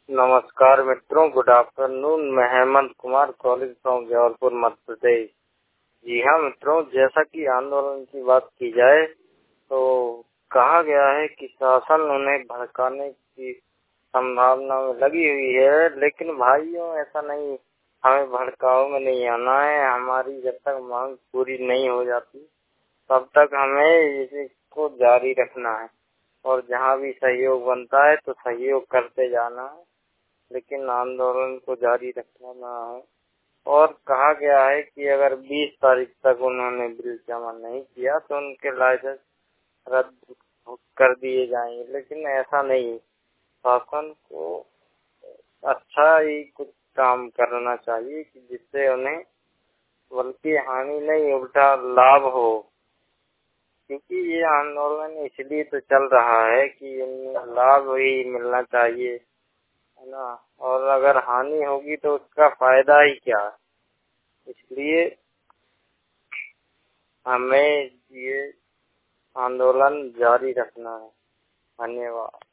नमस्कार मित्रों, good afternoon. मैं हेमंत कुमार, कॉलेज फ्रॉम जबलपुर, मध्य प्रदेश। जी हाँ मित्रों, जैसा कि आंदोलन की बात की जाए तो कहा गया है कि शासन उन्हें भड़काने की संभावना में लगी हुई है, लेकिन भाइयों ऐसा नहीं, हमें भड़काऊ में नहीं आना है। हमारी जब तक मांग पूरी नहीं हो जाती तब तक हमें इसको जारी रखना है और जहाँ भी सहयोग बनता है तो सहयोग करते जाना है, लेकिन आंदोलन को जारी रखना है। और कहा गया है कि अगर 20 तारीख तक उन्होंने बिल जमा नहीं किया तो उनके लाइसेंस रद्द कर दिए जाएंगे, लेकिन ऐसा नहीं। शासन को अच्छा ही कुछ काम करना चाहिए कि जिससे उन्हें बल्कि हानि नहीं उल्टा लाभ हो, क्योंकि ये आंदोलन इसलिए तो चल रहा है कि इन्हें लाभ ही मिलना चाहिए, है ना। और अगर हानि होगी तो उसका फायदा ही क्या। इसलिए हमें ये आंदोलन जारी रखना है। धन्यवाद।